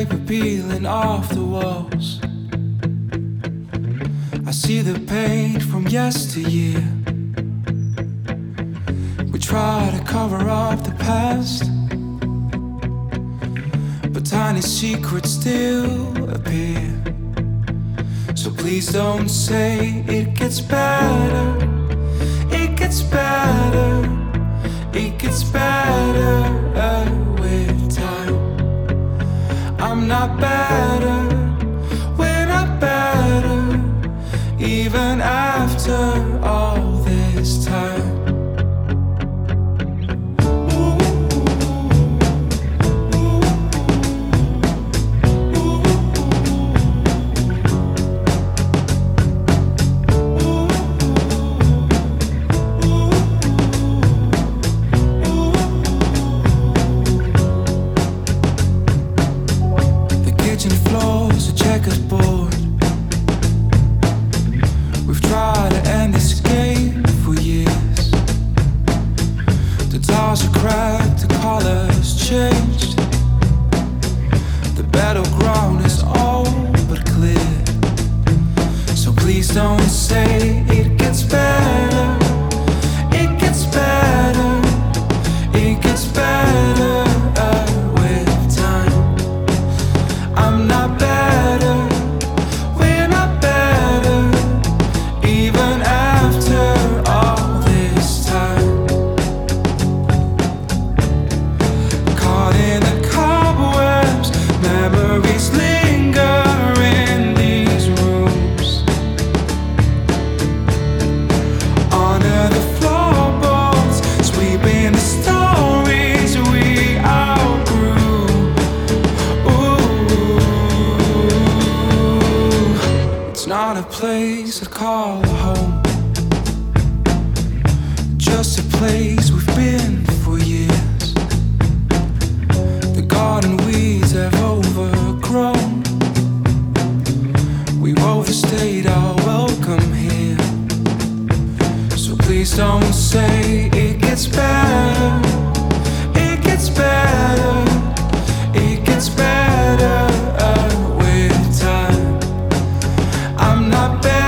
wallpaper peeling off the walls. I see the paint from yesteryear. We try to cover up the past, but tiny secrets still appear. So please don't say it gets better. It gets better. It gets better with time. I'm not better. We're not better. Even after all this time. Floor's a checkerboard. We've tried to end escape for years. The doors are cracked, the colors changed. The battleground is all but clear. So please don't say it gets better. It gets better. It gets better. I'm not better, we're not better, even after all this time. Caught in the cobwebs, memories linger in these rooms. Under the floorboards, sweeping the stories we outgrew. It's not a place I'd call a home, just a place we've been for years. The garden weeds have overgrown. We've overstayed our welcome here. So please don't say it gets better. It gets better. It gets better with time. I'm not better.